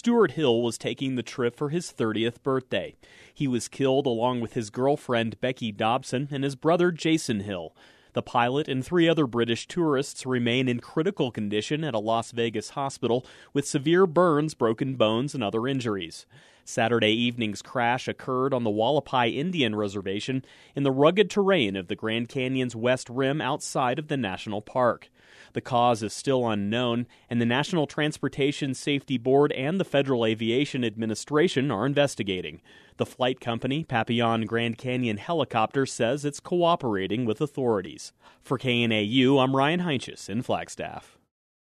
Stuart Hill was taking the trip for his 30th birthday. He was killed along with his girlfriend Becky Dobson and his brother Jason Hill. The pilot and 3 other British tourists remain in critical condition at a Las Vegas hospital with severe burns, broken bones, and other injuries. Saturday evening's crash occurred on the Hualapai Indian Reservation in the rugged terrain of the Grand Canyon's west rim outside of the national park. The cause is still unknown, and the National Transportation Safety Board and the Federal Aviation Administration are investigating. The flight company, Papillon Grand Canyon Helicopter, says it's cooperating with authorities. For KNAU, I'm Ryan Heinches in Flagstaff.